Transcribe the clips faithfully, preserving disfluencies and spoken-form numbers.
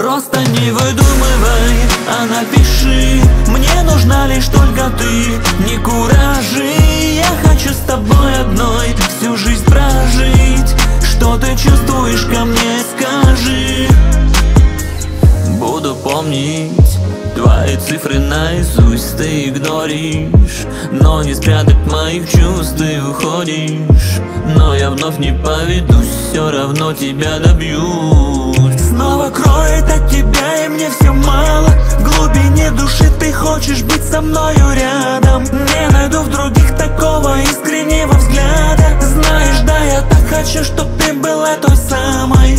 Просто не выдумывай, а напиши. Мне нужна лишь только ты, не куражи. Я хочу с тобой одной всю жизнь прожить. Что ты чувствуешь ко мне, скажи. Буду помнить твои цифры наизусть, ты игноришь. Но не спрятать моих чувств ты уходишь. Но я вновь не поведусь, все равно тебя добьюсь. Снова кроет от тебя, и мне все мало. В глубине души ты хочешь быть со мною рядом. Не найду в других такого искреннего взгляда. Знаешь, да, я так хочу, чтоб ты была той самой.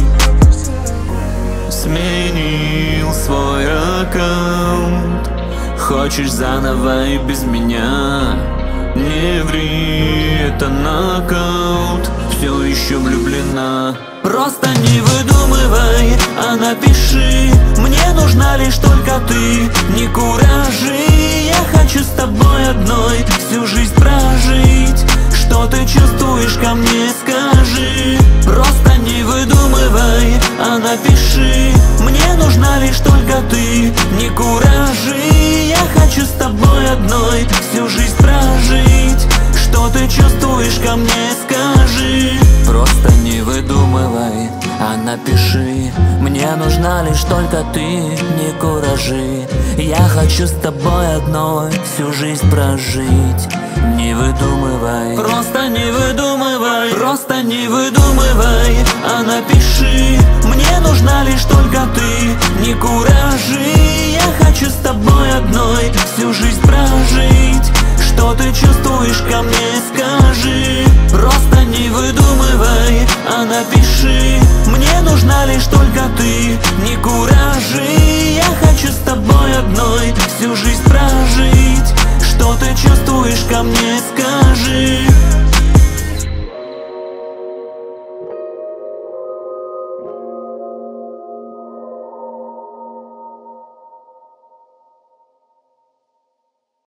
Сменил свой аккаунт, хочешь заново и без меня. Не ври, это нокаут, все еще влюблена. Просто не выдумывай, а напиши. Мне нужна лишь только ты, не куражи. Я хочу с тобой одной всю жизнь прожить. Что ты чувствуешь ко мне, скажи. Просто не выдумывай, а напиши. Мне нужна лишь только ты, не куражи. Я хочу с тобой одной всю жизнь прожить. Что ты чувствуешь ко мне, скажи. Просто не выдумывай, а напиши. Мне нужна лишь только ты, не куражи. Я хочу с тобой одной всю жизнь прожить. Не выдумывай, просто не выдумывай, просто не выдумывай, а напиши. Мне нужна лишь только ты, не куражи. Я хочу с тобой одной всю жизнь прожить. Что ты чувствуешь ко мне, скажи. Просто не выдумывай, а напиши. Мне нужна лишь